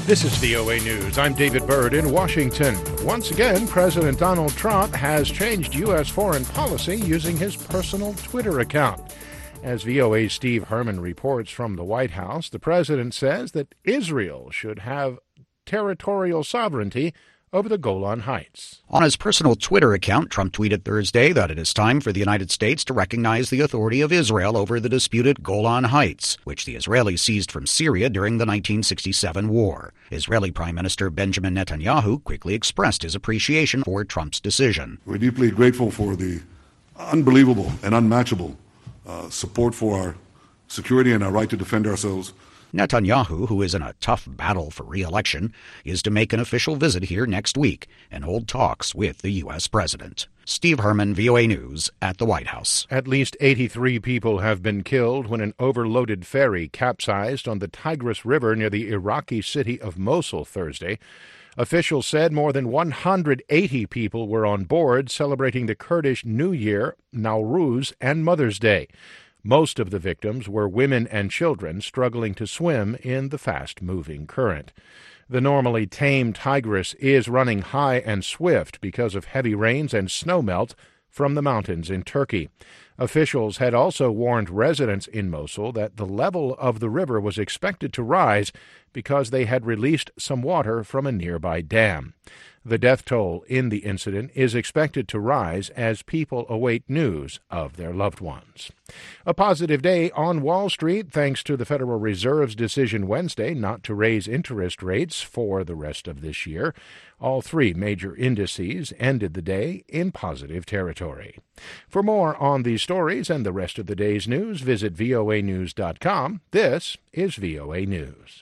This is VOA News. I'm David Byrd in Washington. Once again, President Donald Trump has changed U.S. foreign policy using his personal Twitter account. As VOA's Steve Herman reports from the White House, the president says that Israel should have territorial sovereignty over the Golan Heights. On his personal Twitter account, Trump tweeted Thursday that it is time for the United States to recognize the authority of Israel over the disputed Golan Heights, which the Israelis seized from Syria during the 1967 war. Israeli Prime Minister Benjamin Netanyahu quickly expressed his appreciation for Trump's decision. We're deeply grateful for the unbelievable and unmatchable support for our security and our right to defend ourselves. Netanyahu, who is in a tough battle for re-election, is to make an official visit here next week and hold talks with the U.S. president. Steve Herman, VOA News, at the White House. At least 83 people have been killed when an overloaded ferry capsized on the Tigris River near the Iraqi city of Mosul Thursday. Officials said more than 180 people were on board celebrating the Kurdish New Year, Nowruz, and Mother's Day. Most of the victims were women and children struggling to swim in the fast-moving current. The normally tame Tigris is running high and swift because of heavy rains and snowmelt from the mountains in Turkey. Officials had also warned residents in Mosul that the level of the river was expected to rise because they had released some water from a nearby dam. The death toll in the incident is expected to rise as people await news of their loved ones. A positive day on Wall Street thanks to the Federal Reserve's decision Wednesday not to raise interest rates for the rest of this year. All three major indices ended the day in positive territory. For more on these stories and the rest of the day's news, visit voanews.com. This is VOA News.